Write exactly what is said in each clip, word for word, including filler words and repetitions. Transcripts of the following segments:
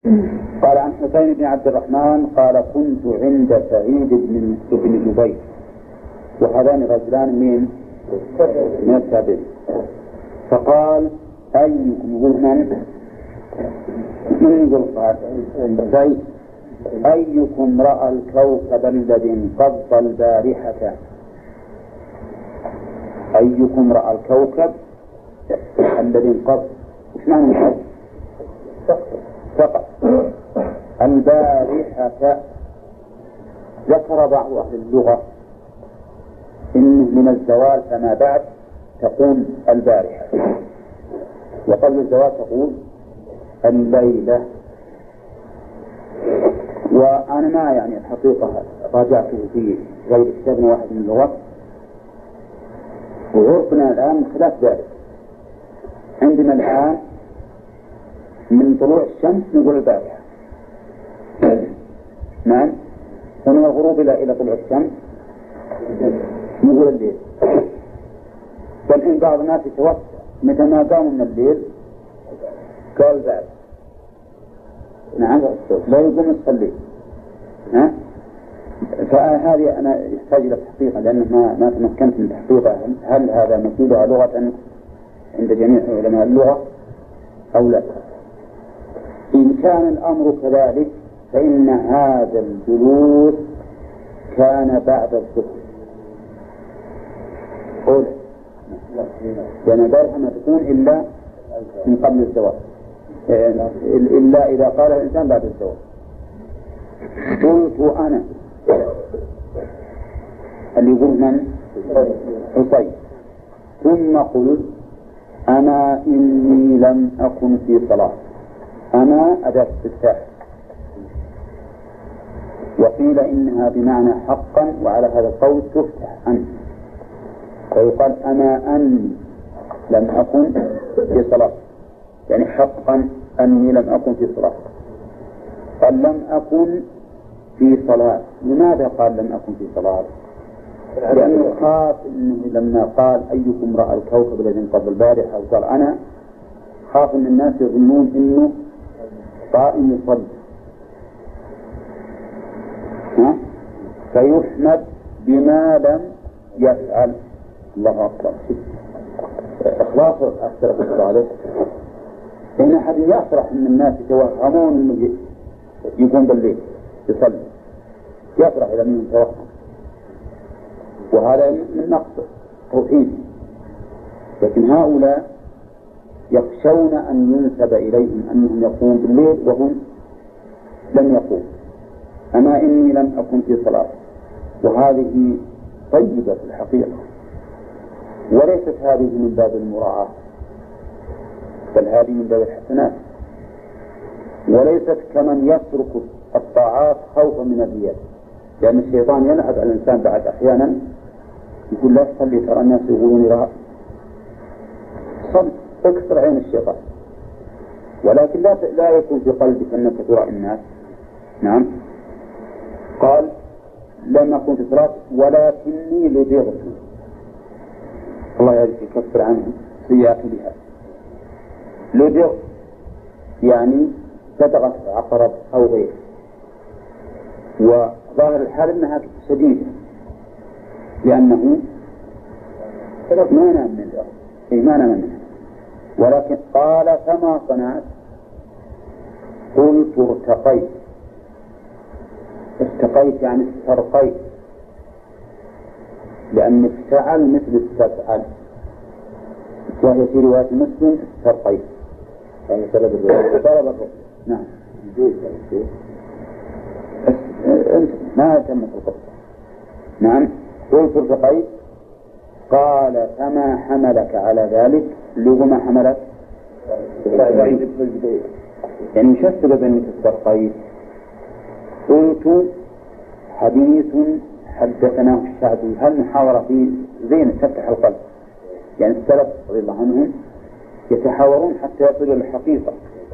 قال عن حسين بن عبد الرحمن قال كنت عند سعيد بن بن جبير، وهذان رجلان من من التابعين، فقال أيكم يقول من من يقول سعيد أيكم رأى الكوكب الذي انقض البارحة؟ أيكم رأى الكوكب الذي انقض؟ وش معنى انقض؟ فقط البارحة. ذكر بعض أهل اللغة إنه من الزوال فما بعد تقول البارحة، وقبل الزوال تقول الليلة. وأنا ما يعني الحقيقة راجعته في غير كتاب واحد من اللغات، وعرفنا الآن خلاف ذلك. عندنا الآن من طلوع الشمس نقول البارحة، نعم، ومن الغروب إلى إلى طلوع الشمس نقول الليل. بل إن بعض الناس يتوسع متى ما قاموا من الليل قال ذلك، نعم، لا يقوم يصلي. ها؟ فهذه أنا يحتاج إلى تحقيقها، لأن ما ما تمكنت من تحقيقها. هل هذا مفيدها لغة عند جميع علماء اللغة أو لا؟ إن كان الأمر كذلك فإن هذا الجلوس كان بعد الظهر. قول لأن بارحة ما تكون إلا من قبل الزواج، إلا إذا قال الإنسان بعد الزواج. قلت أنا اللي يقول من حصين، ثم قلت أنا إني لم أكن في صلاة. أنا أداة استفتاح، وقيل إنها بمعنى حقا، وعلى هذا القول تفتح أنت، فيقال أنا أني لم أكن في صلاة، يعني حقا أني لم أكن في صلاة. قال لم أكن في صلاة. لماذا قال لم أكن في صلاة؟ لأنه خاف إنه لما قال أيكم رأى الكوكب الذي انقض البارحة وقال أنا، خاف إن الناس يظنون إنه قائم يصلي، فيحمد بما لم يفعل. الله أكبر. إخلاص أكثر في الصلاة. إن أحد يفرح إن الناس يتوهمون إنه يقوم بالليل يصلي، يفرح إذا منهم توهم، وهذا من نقص توحيد. لكن هؤلاء يخشون أن ينسب إليهم أنهم يقومون بالليل وهم لم يقوم. أما إني لم أكن في صلاة، وهذه طيبة في الحقيقة، وليست هذه من باب المراعاة، بل هذه من باب الحسنات، وليست كمن يترك الطاعات خوفا من الرياء، لأن الشيطان يلعب على الإنسان بعد أحيانا، يقول لا تصلي ترى الناس يقولون راء، صل اكسر عين الشيطان، ولكن لا لا يكون في قلبك أنك تراء الناس. نعم. قال لم أكن في صلاة ولكني لدغت. الله يكفر عنه سيئات بها. لدغ يعني لدغت عقرب أو غيره، وظاهر الحال أنها شديدة لأنه ما نام من الأرض، أي ما نام منها. ولكن قال فما صنعت؟ قلت ارتقيت. ارتقيت يعني استرقيت، لأن افتعل مثل استفعل، وهي في رواية مسلم استرقيت يعني طلب الرؤية. طلب الرؤية. نعم. ما تمت القصة. نعم. قلت ارتقيت. قال فما حملك على ذلك؟ اللي ما حملك يعني مش السبب أنك استرقيت. قلت حديث حدثناه الشعبي. هل محاورة فيه زين تفتح القلب، يعني السلف رضي الله عنهم يتحاورون حتى يصلوا للحقيقة.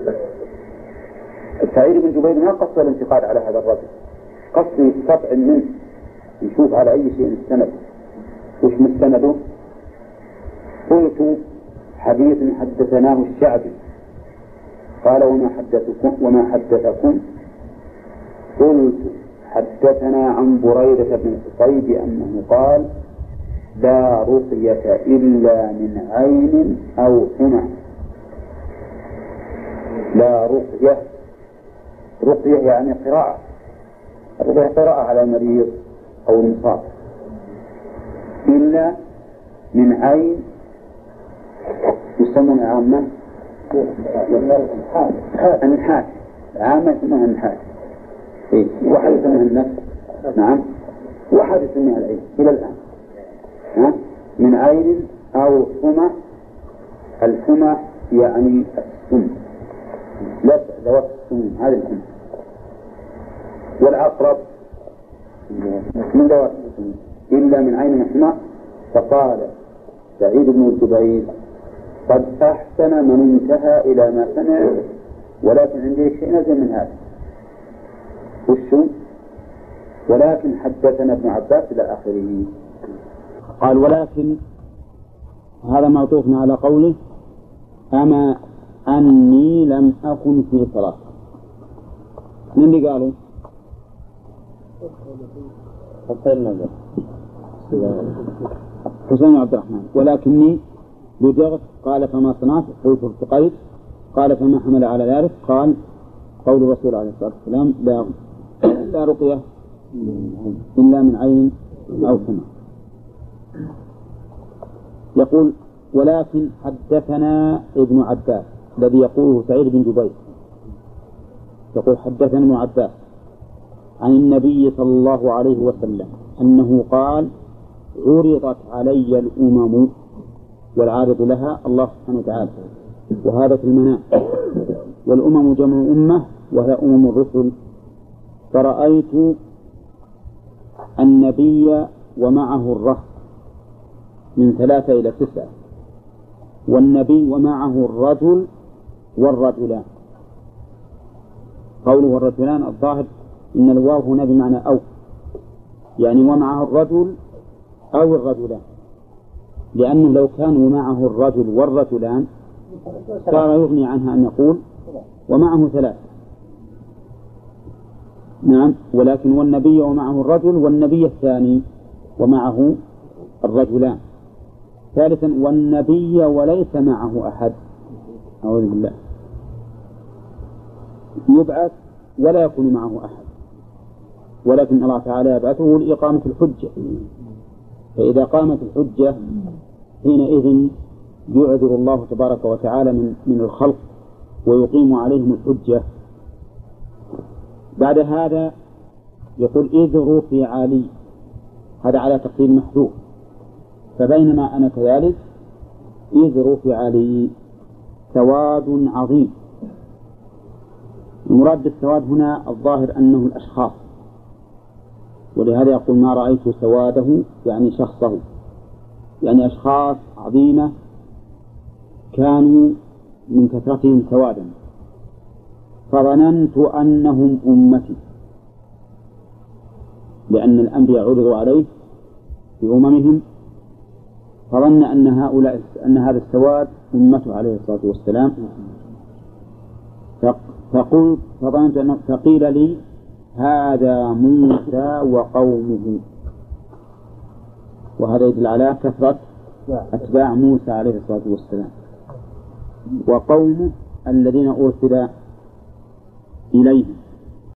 سعيد بن جبير ما قصد الانتقاد على هذا الرجل، قصد يستبعد منه، يشوف على أي شيء مستند، وش مستنده؟ قلت حديث حدثناه الشعبي. قال وما حدثكم وما حدثكم قلت حدثنا عن بريدة بن الحصيب أنه قال لا رقية إلا من عين أو حمى. لا رقية، رقية يعني قراءة، الرقية قراءة على المريض أو المصاب، إلا من عين يسمونها عامة النحاس، عامة يسمونها النحاس، إيه؟ واحد يسمونها النفس، نعم، واحد يسمونها العين إلى الآن. ها؟ من عين أو حمى. الحمى يعني السم، لا ذوات السم، هذه الحمى. والعقرب من ذوات السم إلا من عين حمى. فقال سعيد بن الجبير قد أحسن من انتهى إلى ما سمع، ولكن عندي شيء نزل من هذا. وشو؟ ولكن حدثنا ابن عباس إلى آخره. قال ولكن هذا معطوف على قوله أما أني لم أكن في صلاة. من اللي قالوا؟ حسين عبد الرحمن. ولكني لدغت قال فما صنعت قلت ارتقيت قال فما حمل على ذلك قال قول الرسول عليه الصلاة والسلام لا, لا رقية إلا من عين أو حمى. يقول ولكن حدثنا ابن عباس الذي يقوله سعيد بن جبير، يقول حدثنا ابن عباس عن النبي صلى الله عليه وسلم أنه قال عرضت علي الأمم والعارض لها الله سبحانه وتعالى، وهذا في المنام، والأمم جمع أمة وهي أمم الرسل، فرأيت النبي ومعه الرهط من ثلاثة إلى تسعة، والنبي ومعه الرجل والرجلان. قوله والرجلان الظاهر إن الواو هنا بمعنى أو، يعني ومعه الرجل أو الرجلان، لأنه لو كان معه الرجل والرجلان صار يغني عنها أن يقول ومعه ثلاثة. نعم، ولكن والنبي ومعه الرجل، والنبي الثاني ومعه الرجلان. ثالثا والنبي وليس معه أحد، أعوذ بالله، يبعث ولا يكون معه أحد، ولكن الله تعالى يبعثه لإقامة الحجة، فإذا قامت الحجة حينئذ يعذر الله تبارك وتعالى من, من الخلق ويقيم عليهم الحجة. بعد هذا يقول إذ رفع لي، هذا على تقدير محذوف، فبينما أنا كذلك إذ رفع لي سواد عظيم. المراد بالسواد هنا الظاهر أنه الأشخاص، ولهذا يقول ما رأيت سواده يعني شخصه، يعني أشخاص عظيمة كانوا من كثرتهم سوادا، فظننت أنهم أمتي، لأن الأنبياء عرضوا عليه في أممهم، فظن أن هؤلاء أن هذا السواد أمته عليه الصلاة والسلام. فقلت فظننت أنه، فقيل لي هذا موسى وقومه، وهذا يدل على كثرة أتباع موسى عليه الصلاة والسلام، وقومه الذين أرسل إليهم.